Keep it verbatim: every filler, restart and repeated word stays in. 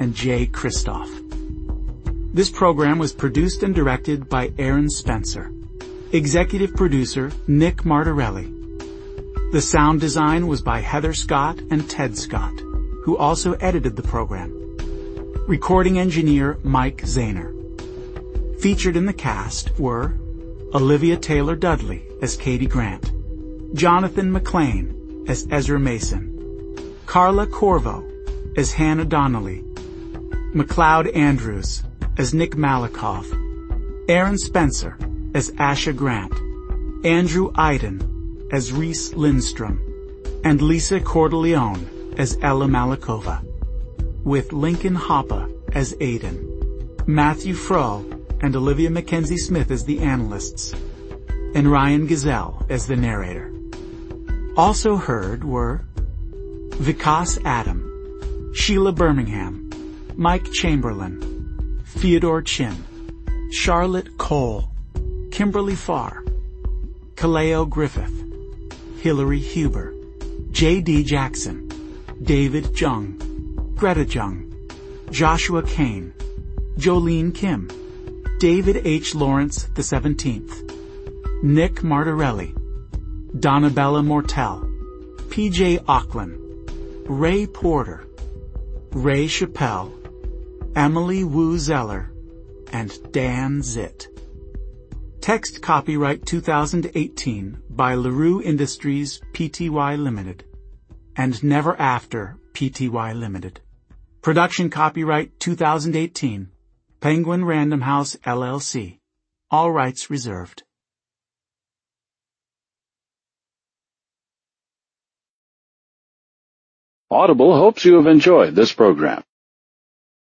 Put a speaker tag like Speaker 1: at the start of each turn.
Speaker 1: and Jay Kristoff. This program was produced and directed by Aaron Spencer. Executive producer Nick Martorelli. The sound design was by Heather Scott and Ted Scott, who also edited the program. Recording engineer Mike Zahner. Featured in the cast were Olivia Taylor-Dudley as Katie Grant, Jonathan McLean as Ezra Mason, Carla Corvo as Hannah Donnelly, McLeod Andrews as Nick Malikoff, Aaron Spencer as Asha Grant, Andrew Iden as Reese Lindstrom, and Lisa Cordeleone as Ella Malikova, with Lincoln Hoppe as Aiden, Matthew Frohl and Olivia Mackenzie Smith as the analysts, and Ryan Gazelle as the narrator. Also heard were Vikas Adam, Sheila Birmingham, Mike Chamberlain, Theodore Chin, Charlotte Cole, Kimberly Farr, Kaleo Griffith, Hillary Huber, J D Jackson, David Jung, Greta Jung, Joshua Kane, Jolene Kim, David H. Lawrence the seventeenth, Nick Martorelli, Donabella Mortel, P J Auckland, Ray Porter, Ray Chappelle, Emily Wu Zeller, and Dan Zitt. Text copyright two thousand eighteen by LaRue Industries Pty Limited and Never After Pty Limited. Production copyright two thousand eighteen, Penguin Random House L L C. All rights reserved.
Speaker 2: Audible hopes you have enjoyed this program.